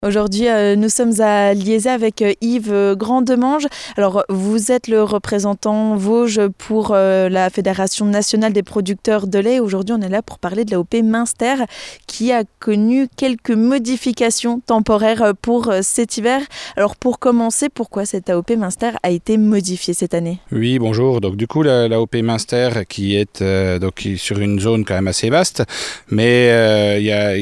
Aujourd'hui, nous sommes à Liézé avec Yves Grandemange. Alors, vous êtes le représentant Vosges pour la Fédération nationale des producteurs de lait. Aujourd'hui, on est là pour parler de l'AOP Münster qui a connu quelques modifications temporaires pour cet hiver. Alors, pour commencer, pourquoi cette AOP Münster a été modifiée cette année ? Oui, bonjour. Donc, du coup, l'AOP Münster qui est sur une zone quand même assez vaste, mais il y a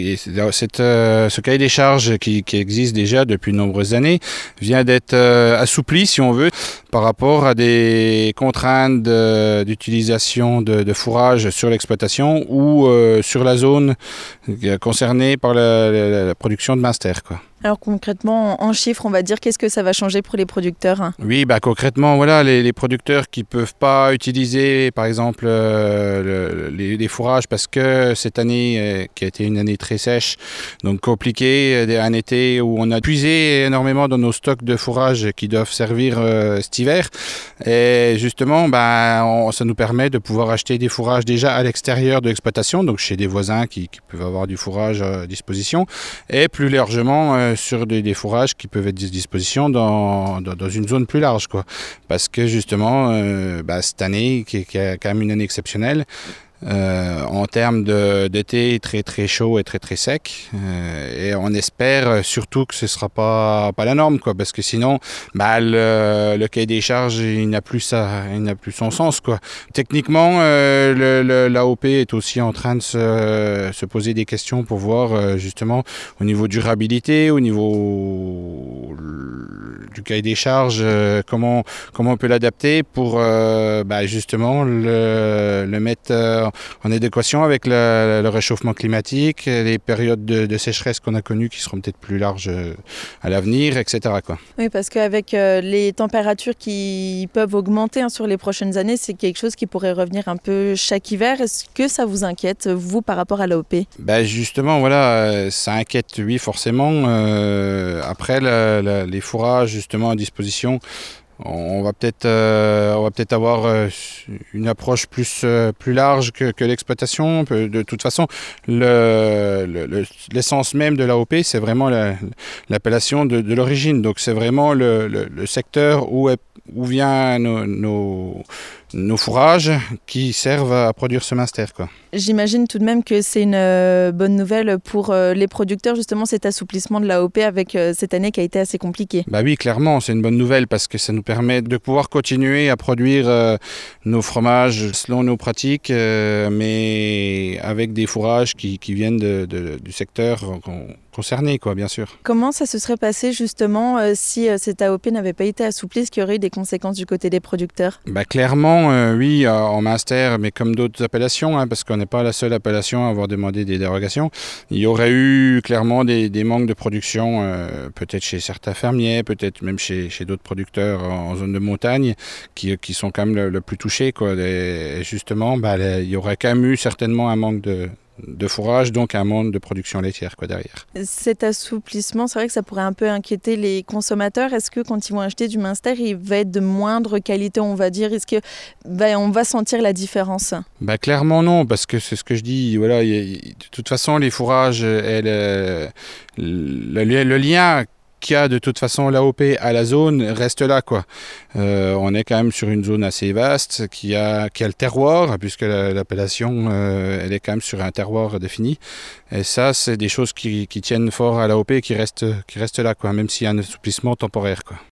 ce cahier des charges qui existe déjà depuis de nombreuses années, vient d'être assoupli, si on veut, par rapport à des contraintes d'utilisation de fourrage sur l'exploitation ou sur la zone concernée par la production de Münster, quoi. Alors concrètement, en chiffres, on va dire, qu'est-ce que ça va changer pour les producteurs ? Oui, concrètement, voilà, les producteurs qui ne peuvent pas utiliser, par exemple, les fourrages parce que cette année, qui a été une année très sèche, donc compliquée, un été où on a puisé énormément dans nos stocks de fourrage qui doivent servir cet hiver. Et justement, ça nous permet de pouvoir acheter des fourrages déjà à l'extérieur de l'exploitation, donc chez des voisins qui peuvent avoir du fourrage à disposition, et plus largement sur des fourrages qui peuvent être à disposition dans une zone plus large, quoi. Parce que justement, cette année, qui est quand même une année exceptionnelle, en termes d'été très très chaud et très très sec, et on espère surtout que ce ne sera pas la norme, quoi, parce que sinon le cahier des charges il n'a plus son sens, quoi. Techniquement, l'AOP est aussi en train de se poser des questions pour voir justement au niveau durabilité, au niveau du cahier des charges, comment on peut l'adapter pour justement le mettre en adéquation avec le réchauffement climatique, les périodes de sécheresse qu'on a connues qui seront peut-être plus larges à l'avenir, etc., quoi. Oui, parce qu'avec les températures qui peuvent augmenter sur les prochaines années, c'est quelque chose qui pourrait revenir un peu chaque hiver. Est-ce que ça vous inquiète, vous, par rapport à l'AOP ? Justement, voilà, ça inquiète, oui, forcément. Après, les fourrages, justement, à disposition, on va peut-être avoir une approche plus large que l'exploitation. De toute façon, l'essence même de l'AOP, c'est vraiment l'appellation de l'origine. Donc c'est vraiment le secteur où viennent nos fourrages qui servent à produire ce Münster, quoi. J'imagine tout de même que c'est une bonne nouvelle pour les producteurs, justement, cet assouplissement de l'AOP avec cette année qui a été assez compliquée. Oui, clairement, c'est une bonne nouvelle parce que ça nous permet de pouvoir continuer à produire nos fromages selon nos pratiques, mais avec des fourrages qui viennent du secteur concerné, quoi, bien sûr. Comment ça se serait passé justement si cette AOP n'avait pas été assouplie, ce qui aurait eu des conséquences du côté des producteurs ? Clairement, oui, en Münster, mais comme d'autres appellations, parce qu'on n'est pas la seule appellation à avoir demandé des dérogations, il y aurait eu clairement des manques de production, peut-être chez certains fermiers, peut-être même chez d'autres producteurs en zone de montagne, qui sont quand même le plus touchés, quoi. Et justement, il y aurait quand même eu certainement un manque de fourrage, donc un manque de production laitière, quoi, derrière. Cet assouplissement, c'est vrai que ça pourrait un peu inquiéter les consommateurs. Est-ce que quand ils vont acheter du Münster, il va être de moindre qualité, on va dire ? Est-ce que on va sentir la différence ? Clairement non, parce que c'est ce que je dis. Voilà, de toute façon, les fourrages, le lien qu'il y a de toute façon l'AOP à la zone reste là, quoi. On est quand même sur une zone assez vaste qui a le terroir, puisque l'appellation elle est quand même sur un terroir défini. Et ça, c'est des choses qui tiennent fort à l'AOP et qui restent là, quoi, même s'il y a un assouplissement temporaire, quoi.